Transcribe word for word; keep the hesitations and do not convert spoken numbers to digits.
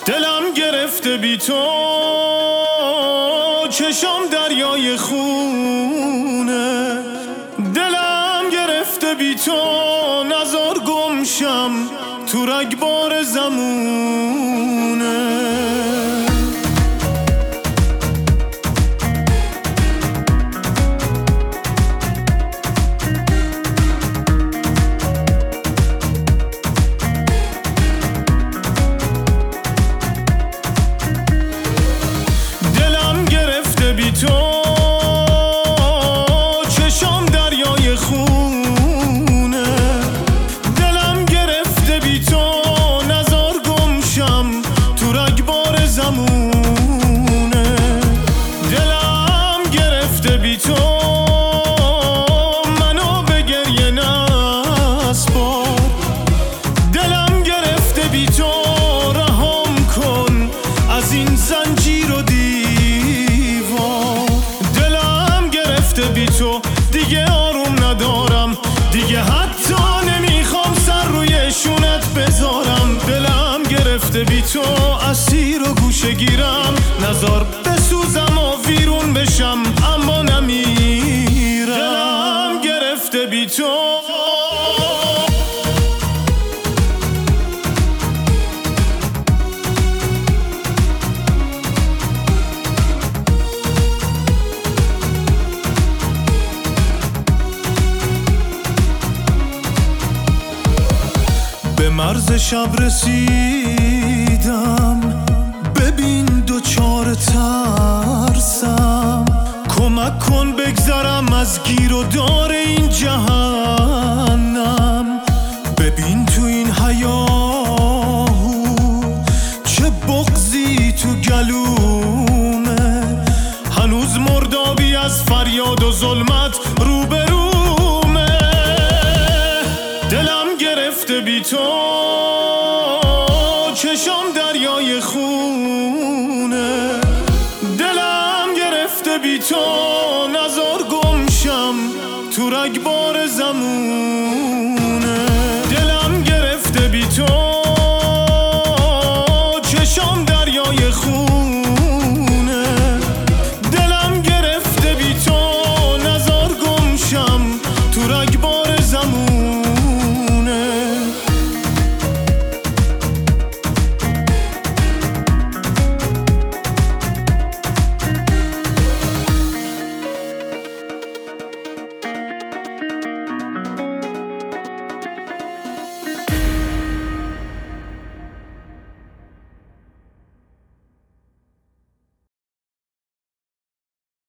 دلم گرفته بی تو، چشام دریای خونه. دلم گرفته بی تو، نزار گمشم تو رگبار زمونه. تو چشام دریای خونه. دلم گرفته بی تو، نزار گمشم تو رگبار زمونه. دلم گرفته بی تو، منو به گریه نسپار. دلم گرفته بی تو، رهام کن از این زنجیر و بی تو دیگه آروم ندارم، دیگه حتی نمیخوام سر روی شونت بذارم. دلم گرفته بی تو، اسیر و گوشه گیرم. نزار بسوزم و ویرون بشم اما نمیرم. دلم گرفته بی تو. به مرز شب رسیدم، ببین دوچار ترسم. کمک کن بگذرم از گیر و دار این جهنم. ببین تو این هیاهو چه بغضی تو گلومه. هنوز مردابی از فریاد و ظلمت روبرومه. دلم گرفته بی تو، چشام دریای خونه. دلم گرفته بی تو، نزار گمشم تو رگبار زمون.